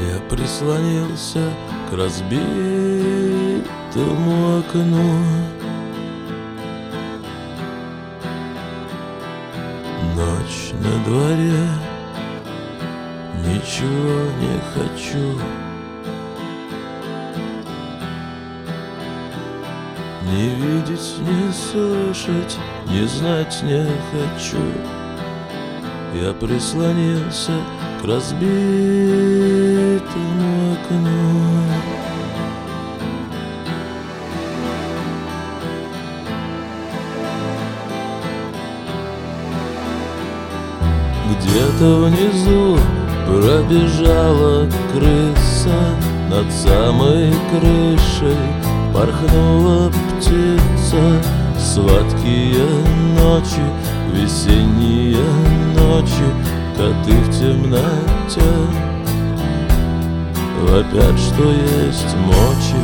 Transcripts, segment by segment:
Я прислонился к разбитому окну. Ночь на дворе, ничего не хочу. Не видеть, не слышать, не знать не хочу. Я прислонился к разбитому окну. Где-то внизу пробежала крыса, над самой крышей порхнула птица. Сладкие ночи, весенние ночи, коты в темноте вопят, что есть мочи.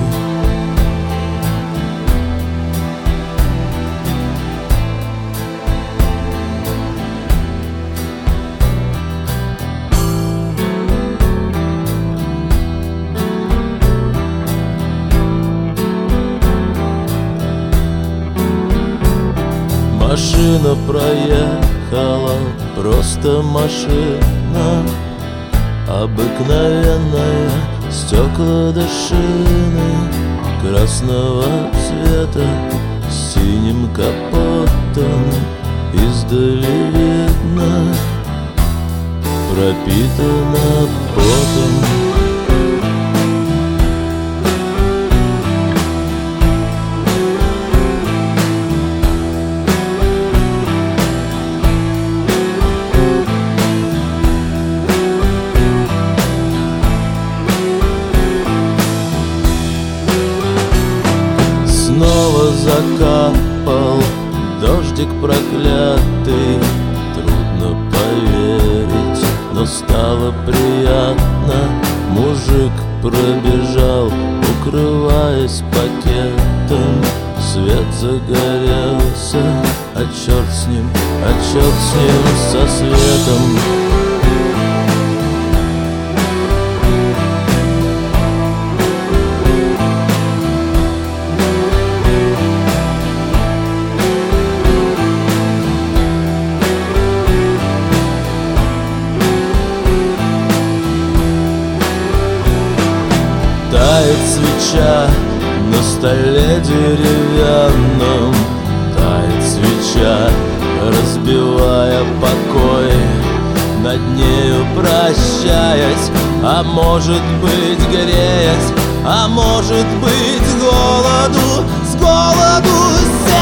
Машина проехала, просто машина обыкновенная, стекла до шины красного цвета с синим капотом. Издали видно, пропитана потом. Снова закапал дождик проклятый. Трудно поверить, но стало приятно. Мужик пробежал, укрываясь пакетом. Свет загорелся, а черт с ним со светом. Тает свеча на столе деревянном, тает свеча, разбивая покой, над нею прощаясь, а может быть греясь, а может быть с голоду